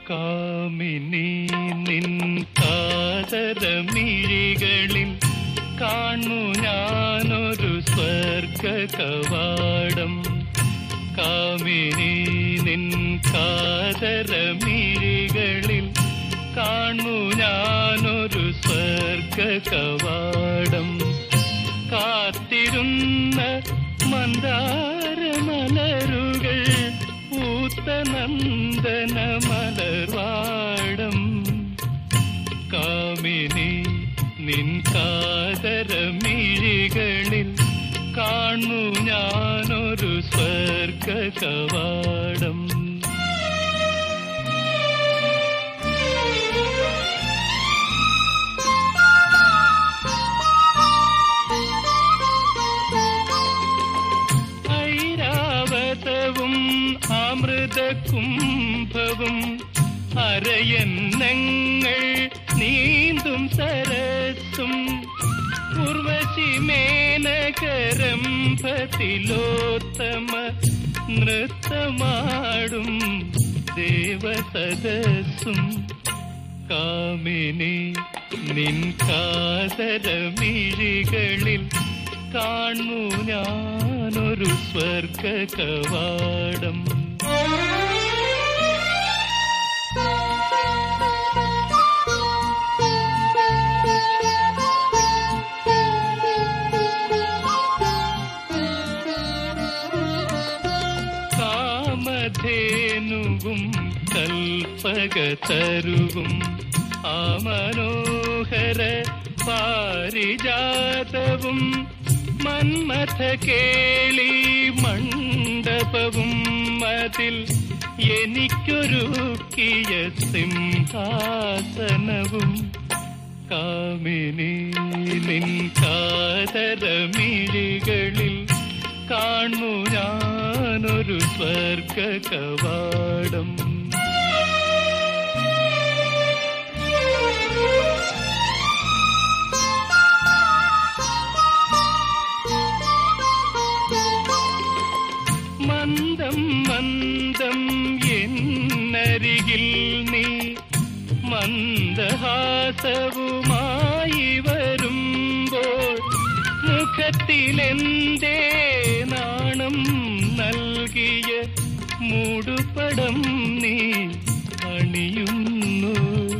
കാമിനി നിൻ കാതരമിഴികളിൽ കാണു ഞാനൊരു സ്വർഗ കവാടം. കാമിനി നിൻ കാതരമിഴികളിൽ കാണു ഞാനൊരു സ്വർഗ കവാടം. കാത്തിരുന്ന മന്ദാരമലരുകൾ പൂത്ത നന്ദന മലർവാടം. കാമിനി നിൻ കാതരമിഴികളിൽ കാണു ഞാനൊരു സ്വർഗ കവാടം. ഐരാവതവും അമൃതകുംഭവും അരയന്നങ്ങൾ നീന്തും സരസ്സും ഉർവശി മേനകരംഭത്തിലോത്തമ നൃത്തമാടും ദേവസദസ്സും. കാമിനി നിൻ കാതരമിഴികളിൽ കാണു ഞാനൊരു സ്വർഗ കവാടം. കാമധേനുവും കൽപ്പകതരുവും ആ മനോഹര പാരിജാതവും മന്മഥ കേളി മണ്ഡപവും അതിൽ എനിക്കൊരുക്കിയ സിംഹാസനവും. കാമിനി നിൻ കാതരമിഴികളിൽ കാണു ഞാനൊരു സ്വർഗ കവാടം. മന്ദം മന്ദം എന്നരികിൽ നീ മന്ദഹാസവുമായി വരുമ്പോൾ മുഖത്തിലെന്തേ നാണം നൽകിയ മൂടുപടം നീ അണിയുന്നു.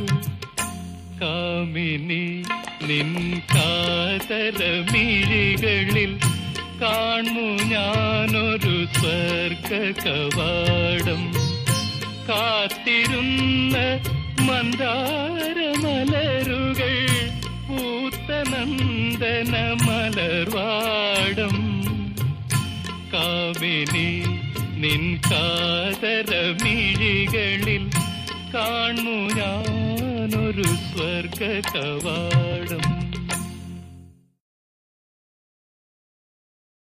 കാമിനി നിൻ കാതരമിഴികളിൽ കാണു ഞാനൊരു സ്വർഗ കവാടം. കാത്തിരുന്ന മന്ദാരമലരുകൾ പൂത്ത നന്ദന മലർവാടം. കാമിനി നിൻ കാതരമിഴികളിൽ കാണു ഞാനൊരു സ്വർഗ കവാടം.